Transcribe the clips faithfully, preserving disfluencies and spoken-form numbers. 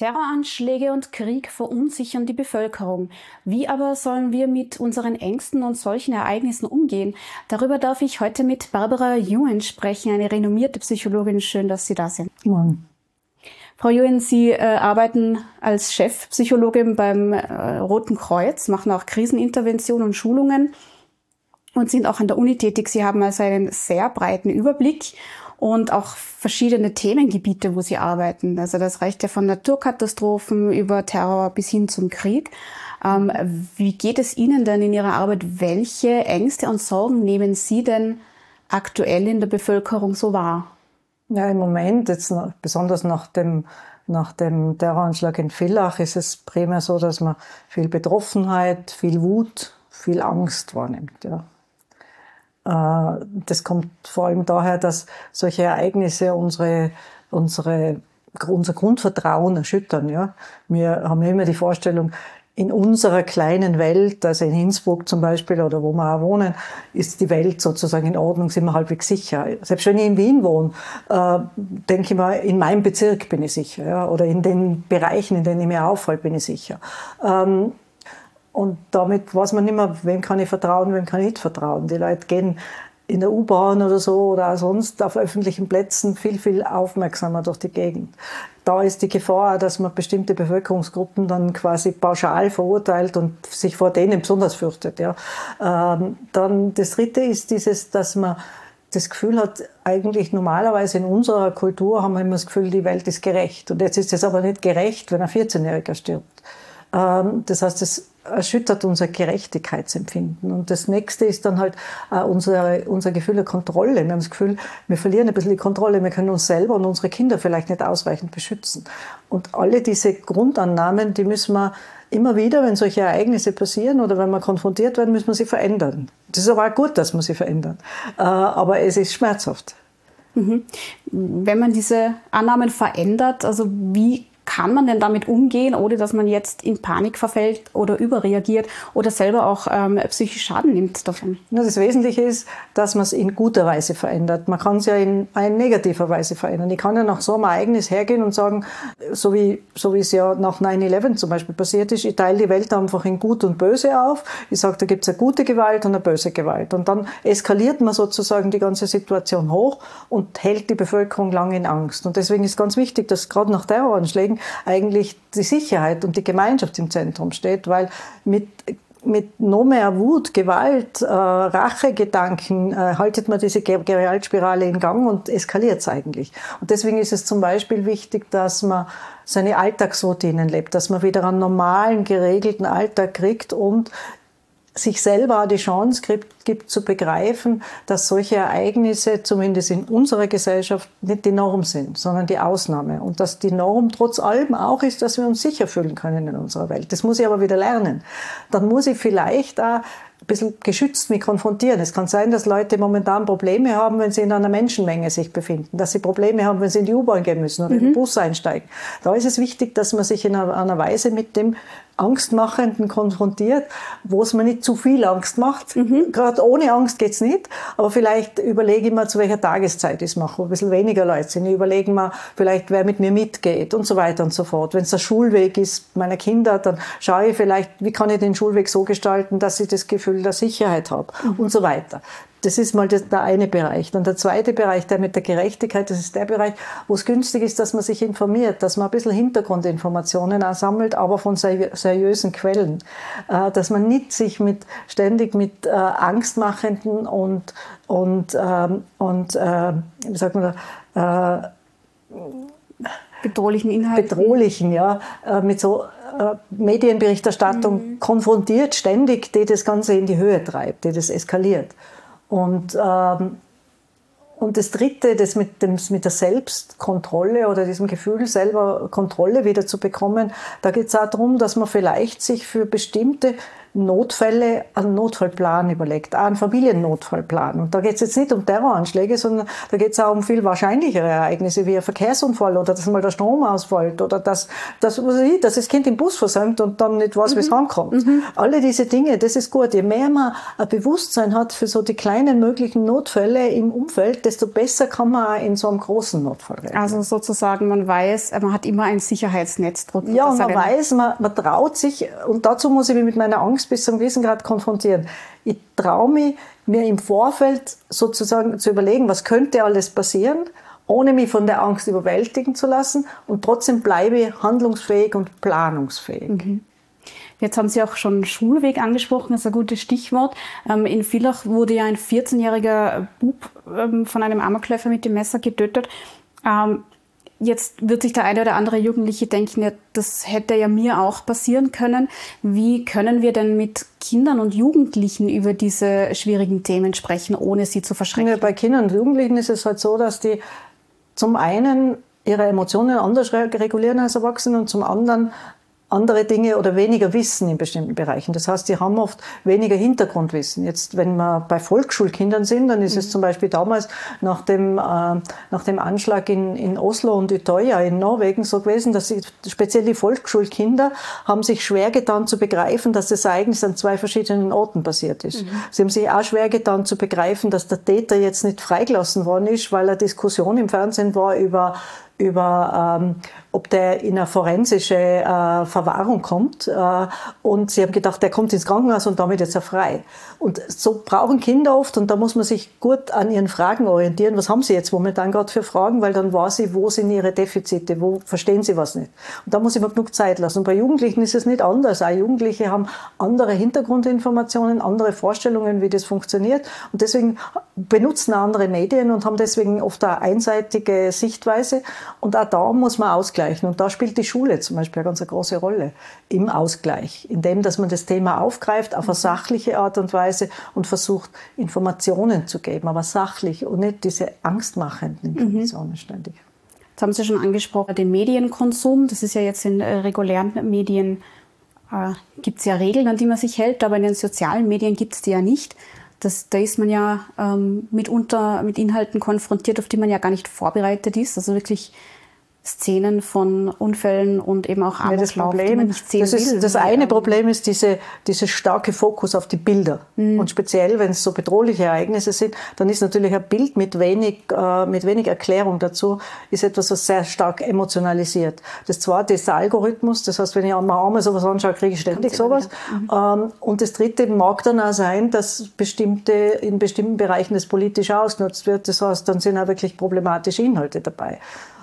Terroranschläge und Krieg verunsichern die Bevölkerung. Wie aber sollen wir mit unseren Ängsten und solchen Ereignissen umgehen? Darüber darf ich heute mit Barbara Yuen sprechen, eine renommierte Psychologin. Schön, dass Sie da sind. Morgen. Frau Yuen, Sie äh, arbeiten als Chefpsychologin beim äh, Roten Kreuz, machen auch Krisenintervention und Schulungen und sind auch an der Uni tätig. Sie haben also einen sehr breiten Überblick und auch verschiedene Themengebiete, wo Sie arbeiten. Also das reicht ja von Naturkatastrophen über Terror bis hin zum Krieg. Ähm, wie geht es Ihnen denn in Ihrer Arbeit? Welche Ängste und Sorgen nehmen Sie denn aktuell in der Bevölkerung so wahr? Ja, im Moment, jetzt noch, besonders nach dem, nach dem Terroranschlag in Villach, ist es primär so, dass man viel Betroffenheit, viel Wut, viel Angst wahrnimmt. Ja. Das kommt vor allem daher, dass solche Ereignisse unsere, unsere, unser Grundvertrauen erschüttern. Ja. Wir haben immer die Vorstellung, in unserer kleinen Welt, also in Innsbruck zum Beispiel oder wo wir auch wohnen, ist die Welt sozusagen in Ordnung, sind wir halbwegs sicher. Selbst wenn ich in Wien wohne, äh, denke ich mal, in meinem Bezirk bin ich sicher, ja, oder in den Bereichen, in denen ich mich aufhalte, bin ich sicher. Ähm, Und damit weiß man nicht mehr, wem kann ich vertrauen, wem kann ich nicht vertrauen. Die Leute gehen in der U-Bahn oder so oder auch sonst auf öffentlichen Plätzen viel, viel aufmerksamer durch die Gegend. Da ist die Gefahr, dass man bestimmte Bevölkerungsgruppen dann quasi pauschal verurteilt und sich vor denen besonders fürchtet. Ja. Ähm, dann das Dritte ist dieses, dass man das Gefühl hat, eigentlich normalerweise in unserer Kultur haben wir immer das Gefühl, die Welt ist gerecht. Und jetzt ist es aber nicht gerecht, wenn ein vierzehnjähriger stirbt. Ähm, das heißt, es erschüttert unser Gerechtigkeitsempfinden. Und das Nächste ist dann halt äh, unser, unser Gefühl der Kontrolle. Wir haben das Gefühl, wir verlieren ein bisschen die Kontrolle, wir können uns selber und unsere Kinder vielleicht nicht ausreichend beschützen. Und alle diese Grundannahmen, die müssen wir immer wieder, wenn solche Ereignisse passieren oder wenn wir konfrontiert werden, müssen wir sie verändern. Das ist aber auch gut, dass wir sie verändern. Äh, aber es ist schmerzhaft. Mhm. Wenn man diese Annahmen verändert, also wie kann man denn damit umgehen, ohne dass man jetzt in Panik verfällt oder überreagiert oder selber auch ähm, psychisch Schaden nimmt davon? Das Wesentliche ist, dass man es in guter Weise verändert. Man kann es ja in, in negativer Weise verändern. Ich kann ja nach so einem Ereignis hergehen und sagen, so wie, so wie es ja nach nine eleven zum Beispiel passiert ist, ich teile die Welt einfach in Gut und Böse auf. Ich sage, da gibt es eine gute Gewalt und eine böse Gewalt. Und dann eskaliert man sozusagen die ganze Situation hoch und hält die Bevölkerung lange in Angst. Und deswegen ist ganz wichtig, dass gerade nach Terroranschlägen eigentlich die Sicherheit und die Gemeinschaft im Zentrum steht, weil mit mit noch mehr Wut, Gewalt, äh, Rachegedanken äh, haltet man diese Gewaltspirale in Gang und eskaliert es eigentlich. Und deswegen ist es zum Beispiel wichtig, dass man seine Alltagsroutinen lebt, dass man wieder einen normalen, geregelten Alltag kriegt und sich selber auch die Chance gibt, gibt zu begreifen, dass solche Ereignisse, zumindest in unserer Gesellschaft, nicht die Norm sind, sondern die Ausnahme. Und dass die Norm trotz allem auch ist, dass wir uns sicher fühlen können in unserer Welt. Das muss ich aber wieder lernen. Dann muss ich vielleicht auch ein bisschen geschützt mich konfrontieren. Es kann sein, dass Leute momentan Probleme haben, wenn sie in einer Menschenmenge sich befinden, dass sie Probleme haben, wenn sie in die U-Bahn gehen müssen oder mhm. in den Bus einsteigen. Da ist es wichtig, dass man sich in einer, einer Weise mit dem Angstmachenden konfrontiert, wo es mir nicht zu viel Angst macht. Mhm. Gerade ohne Angst geht's nicht, aber vielleicht überlege ich mir, zu welcher Tageszeit ich es mache, wo ein bisschen weniger Leute sind. Ich überlege mir vielleicht, wer mit mir mitgeht und so weiter und so fort. Wenn es der Schulweg ist meiner Kinder, dann schaue ich vielleicht, wie kann ich den Schulweg so gestalten, dass ich das Gefühl der Sicherheit habe mhm. und so weiter. Das ist mal der eine Bereich. Dann der zweite Bereich, der mit der Gerechtigkeit, das ist der Bereich, wo es günstig ist, dass man sich informiert, dass man ein bisschen Hintergrundinformationen auch sammelt, aber von seriösen Quellen. Dass man nicht sich mit, ständig mit angstmachenden und, und, und wie sagt man da, bedrohlichen Inhalten. Bedrohlichen, ja, mit so Medienberichterstattung mhm. konfrontiert, ständig, die das Ganze in die Höhe treibt, die das eskaliert. Und, ähm, und das Dritte, das mit, dem, mit der Selbstkontrolle oder diesem Gefühl, selber Kontrolle wieder zu bekommen, da geht es auch darum, dass man vielleicht sich für bestimmte Notfälle, einen Notfallplan überlegt, auch einen Familiennotfallplan. Und da geht es jetzt nicht um Terroranschläge, sondern da geht es auch um viel wahrscheinlichere Ereignisse, wie ein Verkehrsunfall oder dass mal der Strom ausfällt oder dass, dass, was weiß ich, dass das Kind den Bus versäumt und dann nicht weiß, wie es Mhm. heimkommt. Mhm. Alle diese Dinge, das ist gut. Je mehr man ein Bewusstsein hat für so die kleinen möglichen Notfälle im Umfeld, desto besser kann man auch in so einem großen Notfall reagieren. Also sozusagen, man weiß, man hat immer ein Sicherheitsnetz drunter. Ja, und man weiß, man, man traut sich, und dazu muss ich mich mit meiner Angst bis zu einem gewissen Grad konfrontieren. Ich traue mich, mir im Vorfeld sozusagen zu überlegen, was könnte alles passieren, ohne mich von der Angst überwältigen zu lassen, und trotzdem bleibe ich handlungsfähig und planungsfähig. Mhm. Jetzt haben Sie auch schon Schulweg angesprochen, das ist ein gutes Stichwort. In Villach wurde ja ein vierzehnjähriger Bub von einem Amokläufer mit dem Messer getötet. Jetzt wird sich der eine oder andere Jugendliche denken, ja, das hätte ja mir auch passieren können. Wie können wir denn mit Kindern und Jugendlichen über diese schwierigen Themen sprechen, ohne sie zu verschrecken? Ja, bei Kindern und Jugendlichen ist es halt so, dass die zum einen ihre Emotionen anders regulieren als Erwachsene und zum anderen andere Dinge oder weniger Wissen in bestimmten Bereichen. Das heißt, die haben oft weniger Hintergrundwissen. Jetzt, wenn wir bei Volksschulkindern sind, dann ist mhm. es zum Beispiel damals nach dem, äh, nach dem Anschlag in, in Oslo und Utøya in Norwegen so gewesen, dass sie, speziell die Volksschulkinder haben sich schwer getan zu begreifen, dass das Ereignis an zwei verschiedenen Orten passiert ist. Mhm. Sie haben sich auch schwer getan zu begreifen, dass der Täter jetzt nicht freigelassen worden ist, weil eine Diskussion im Fernsehen war über über ähm, ob der in eine forensische äh, Verwahrung kommt. Äh, und sie haben gedacht, der kommt ins Krankenhaus und damit ist er frei. Und so brauchen Kinder oft, und da muss man sich gut an ihren Fragen orientieren. Was haben sie jetzt momentan gerade für Fragen? Weil dann weiß sie, wo sind ihre Defizite, wo verstehen sie was nicht. Und da muss ich mir genug Zeit lassen. Und bei Jugendlichen ist es nicht anders. Auch Jugendliche haben andere Hintergrundinformationen, andere Vorstellungen, wie das funktioniert. Und deswegen benutzen auch andere Medien und haben deswegen oft eine einseitige Sichtweise. Und auch da muss man ausgleichen. Und da spielt die Schule zum Beispiel eine ganz große Rolle im Ausgleich, indem dass man das Thema aufgreift auf eine sachliche Art und Weise und versucht, Informationen zu geben, aber sachlich und nicht diese angstmachenden Informationen mhm. ständig. Jetzt haben Sie schon angesprochen, den Medienkonsum. Das ist ja jetzt in regulären Medien, äh, gibt es ja Regeln, an die man sich hält, aber in den sozialen Medien gibt es die ja nicht. Das, da ist man ja ähm, mitunter mit Inhalten konfrontiert, auf die man ja gar nicht vorbereitet ist. Also wirklich Szenen von Unfällen und eben auch Amoklauf, das Problem, die man nicht sehen das ist, will. Das eine Problem ist diese, diese starke Fokus auf die Bilder. Mhm. Und speziell, wenn es so bedrohliche Ereignisse sind, dann ist natürlich ein Bild mit wenig, äh, mit wenig Erklärung dazu, ist etwas, was sehr stark emotionalisiert. Das zweite ist der Algorithmus. Das heißt, wenn ich mir einmal sowas anschaue, kriege ich ständig sowas. Mhm. Ähm, und das dritte mag dann auch sein, dass bestimmte, in bestimmten Bereichen das politisch ausgenutzt wird. Das heißt, dann sind auch wirklich problematische Inhalte dabei.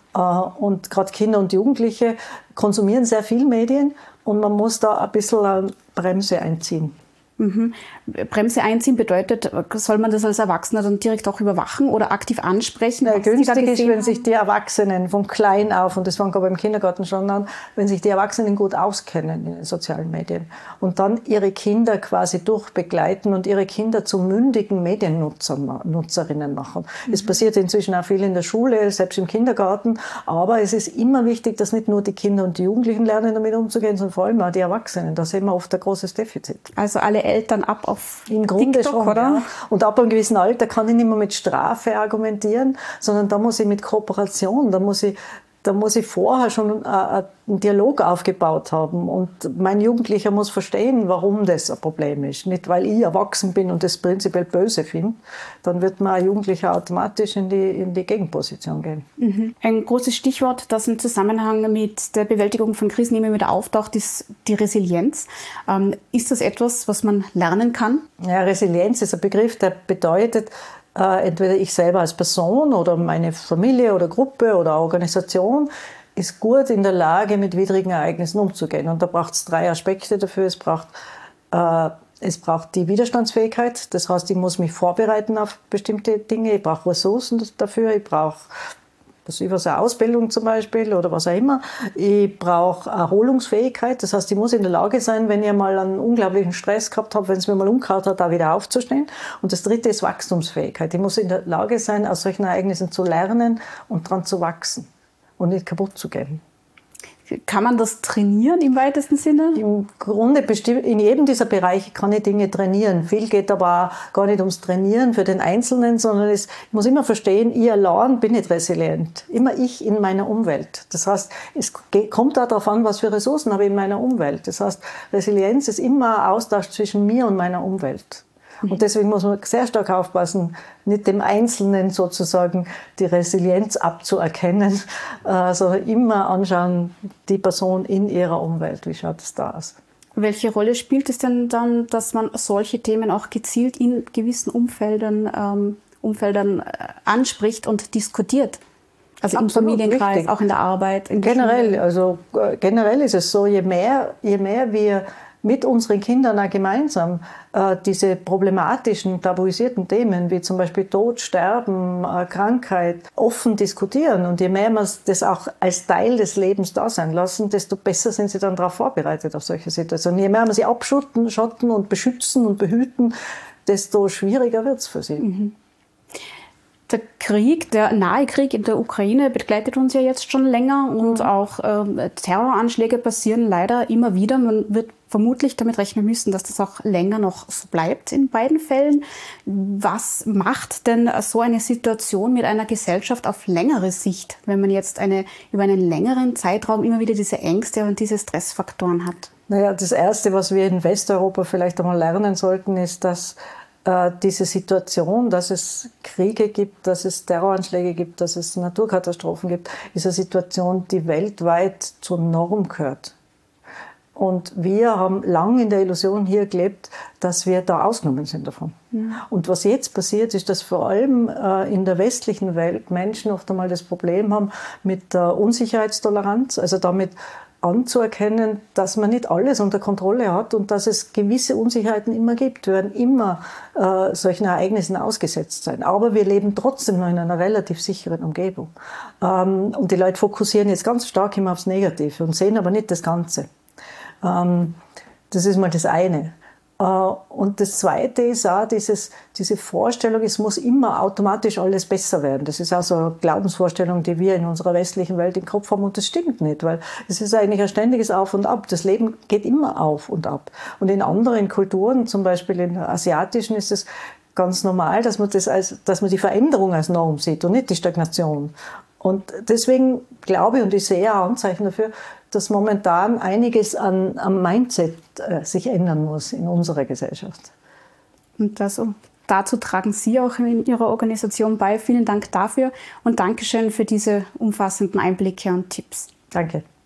Und gerade Kinder und Jugendliche konsumieren sehr viel Medien und man muss da ein bisschen eine Bremse einziehen. Mhm. Bremse einziehen bedeutet, soll man das als Erwachsener dann direkt auch überwachen oder aktiv ansprechen? Ja, günstig ist, wenn haben? sich die Erwachsenen von klein auf, und das fängt aber im Kindergarten schon an, wenn sich die Erwachsenen gut auskennen in den sozialen Medien und dann ihre Kinder quasi durchbegleiten und ihre Kinder zu mündigen Mediennutzerinnen machen. Mhm. Es passiert inzwischen auch viel in der Schule, selbst im Kindergarten, aber es ist immer wichtig, dass nicht nur die Kinder und die Jugendlichen lernen, damit umzugehen, sondern vor allem auch die Erwachsenen. Da sehen wir oft ein großes Defizit. Also alle Eltern ab auf Im Grunde TikTok, schon, oder? Ja. Und ab einem gewissen Alter kann ich nicht mehr mit Strafe argumentieren, sondern da muss ich mit Kooperation, da muss ich, da muss ich vorher schon einen Dialog aufgebaut haben. Und mein Jugendlicher muss verstehen, warum das ein Problem ist. Nicht, weil ich erwachsen bin und das prinzipiell böse finde. Dann wird man ein Jugendlicher automatisch in die, in die Gegenposition gehen. Mhm. Ein großes Stichwort, das im Zusammenhang mit der Bewältigung von Krisen immer wieder auftaucht, ist die Resilienz. Ähm, ist das etwas, was man lernen kann? Ja, Resilienz ist ein Begriff, der bedeutet, äh, entweder ich selber als Person oder meine Familie oder Gruppe oder Organisation ist gut in der Lage, mit widrigen Ereignissen umzugehen. Und da braucht es drei Aspekte dafür. Es braucht, äh, es braucht die Widerstandsfähigkeit. Das heißt, ich muss mich vorbereiten auf bestimmte Dinge. Ich brauche Ressourcen dafür. Ich brauche was über so eine Ausbildung zum Beispiel oder was auch immer. Ich brauche Erholungsfähigkeit. Das heißt, ich muss in der Lage sein, wenn ich mal einen unglaublichen Stress gehabt habe, wenn es mir mal umgehauen hat, da wieder aufzustehen. Und das dritte ist Wachstumsfähigkeit. Ich muss in der Lage sein, aus solchen Ereignissen zu lernen und daran zu wachsen und nicht kaputt zu gehen. Kann man das trainieren im weitesten Sinne? Im Grunde in jedem dieser Bereiche kann ich Dinge trainieren. Viel geht aber auch gar nicht ums Trainieren für den Einzelnen, sondern es, ich muss immer verstehen, ich allein bin nicht resilient. Immer ich in meiner Umwelt. Das heißt, es kommt auch darauf an, was für Ressourcen habe ich in meiner Umwelt. Das heißt, Resilienz ist immer ein Austausch zwischen mir und meiner Umwelt. Und deswegen muss man sehr stark aufpassen, nicht dem Einzelnen sozusagen die Resilienz abzuerkennen, äh, sondern immer anschauen, die Person in ihrer Umwelt, wie schaut es da aus. Welche Rolle spielt es denn dann, dass man solche Themen auch gezielt in gewissen Umfeldern, ähm, Umfeldern anspricht und diskutiert? Also absolut, im Familienkreis, richtig. Auch in der Arbeit? In der generell, Schule. also generell ist es so, je mehr, je mehr wir mit unseren Kindern auch gemeinsam äh, diese problematischen, tabuisierten Themen, wie zum Beispiel Tod, Sterben, äh, Krankheit, offen diskutieren. Und je mehr wir das auch als Teil des Lebens da sein lassen, desto besser sind sie dann darauf vorbereitet, auf solche Situationen. Je mehr wir sie abschotten, schotten und beschützen und behüten, desto schwieriger wird es für sie. Mhm. Der Krieg, der nahe Krieg in der Ukraine begleitet uns ja jetzt schon länger und auch ähm, Terroranschläge passieren leider immer wieder. Man wird vermutlich damit rechnen müssen, dass das auch länger noch so bleibt in beiden Fällen. Was macht denn so eine Situation mit einer Gesellschaft auf längere Sicht, wenn man jetzt eine, über einen längeren Zeitraum immer wieder diese Ängste und diese Stressfaktoren hat? Naja, das Erste, was wir in Westeuropa vielleicht einmal lernen sollten, ist, dass diese Situation, dass es Kriege gibt, dass es Terroranschläge gibt, dass es Naturkatastrophen gibt, ist eine Situation, die weltweit zur Norm gehört. Und wir haben lange in der Illusion hier gelebt, dass wir da ausgenommen sind davon. Ja. Und was jetzt passiert, ist, dass vor allem in der westlichen Welt Menschen oft einmal das Problem haben mit der Unsicherheitstoleranz, also damit anzuerkennen, dass man nicht alles unter Kontrolle hat und dass es gewisse Unsicherheiten immer gibt. Wir werden immer äh, solchen Ereignissen ausgesetzt sein. Aber wir leben trotzdem noch in einer relativ sicheren Umgebung. Ähm, und die Leute fokussieren jetzt ganz stark immer aufs Negative und sehen aber nicht das Ganze. Ähm, das ist mal das eine. Und das Zweite ist auch dieses, diese Vorstellung, es muss immer automatisch alles besser werden. Das ist auch so eine Glaubensvorstellung, die wir in unserer westlichen Welt im Kopf haben. Und das stimmt nicht, weil es ist eigentlich ein ständiges Auf und Ab. Das Leben geht immer auf und ab. Und in anderen Kulturen, zum Beispiel in asiatischen, ist es ganz normal, dass man, das als, dass man die Veränderung als Norm sieht und nicht die Stagnation. Und deswegen glaube ich, und ich sehe auch Anzeichen dafür, dass momentan einiges an, am Mindset äh, sich ändern muss in unserer Gesellschaft. Und also, dazu tragen Sie auch in Ihrer Organisation bei. Vielen Dank dafür und Dankeschön für diese umfassenden Einblicke und Tipps. Danke.